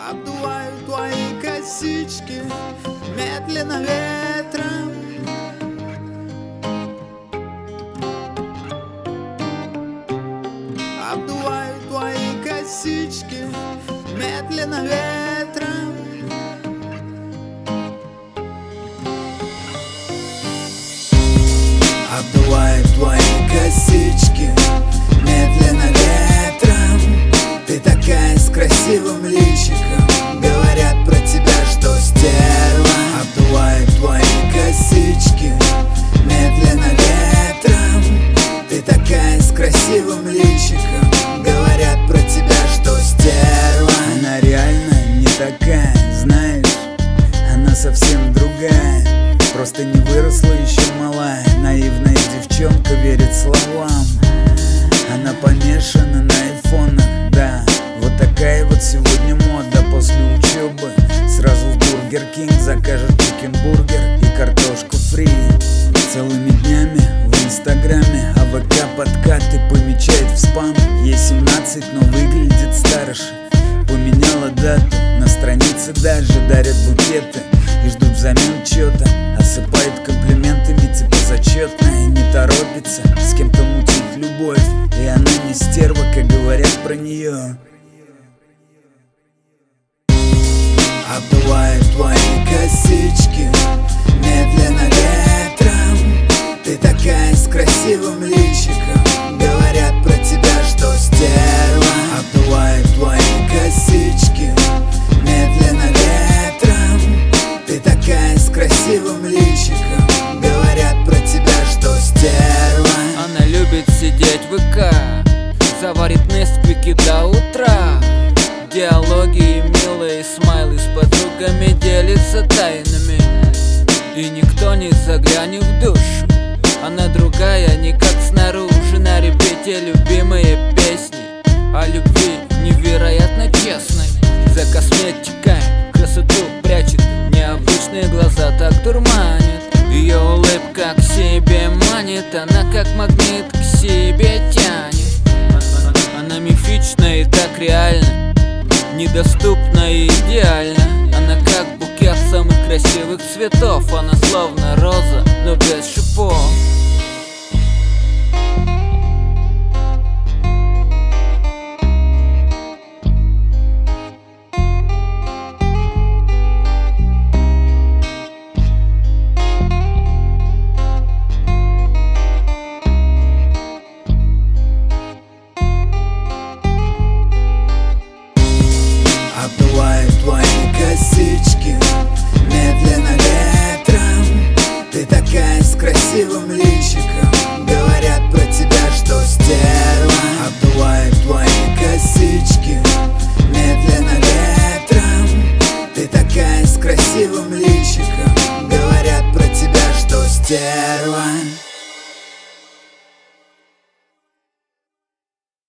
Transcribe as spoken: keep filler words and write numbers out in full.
Обдуваю твои косички медленно ветром. Обдуваю твои косички медленно ветром. Обдуваю твои косички медленно ветром. Ты такая с красивым личиком, говорят про тебя, что стерва. Обдуваю твои косички медленно ветром. Ты такая с красивым личиком, говорят про тебя, что стерва. Она реально не такая, знаешь, она совсем другая. Просто не выросла еще малая, наивная девчонка верит словам. Она помешана на айфонах, да. Вот такая вот сегодня мода. После учебы сразу в Бургер Кинг закажет чикенбургер и картошку фри. Целыми днями в инстаграме, а ВК подкаты помечает в спам. Ей семнадцать, но выглядит старше. Поменяла дату, на странице даже дарят букеты и ждут взамен чё-то. Осыпает комплиментами типа зачетная. Не торопится с кем-то мутить любовь, и она не стерва, как говорят про нее. Обдуваю твои косички медленно ветром. Ты такая с красивым личиком, говорят про тебя, что стерва. Обдуваю твои косички медленно ветром. Ты такая с красивым личиком, говорят про тебя, что стерва. Она любит сидеть в ВК, заварит несквики до утра. Диалоги и милые смайлы с подругами делится тайнами, и никто не заглянет в душу. Она другая, не как снаружи. На репите любимые песни о любви невероятно честной. За косметикой красоту прячет, необычные глаза так дурманит. Ее улыбка к себе манит, она как магнит к себе тянет. Она мифична и так реальна, недоступна и идеальна. Она как букет самых красивых цветов. Она словно роза, но без шипов. Обдуваю твои косички медленно ветром. Ты такая с красивым личиком, говорят про тебя, что стерва. Обдуваю твои косички медленно ветром. Ты такая с красивым личиком, говорят про тебя, что стерва.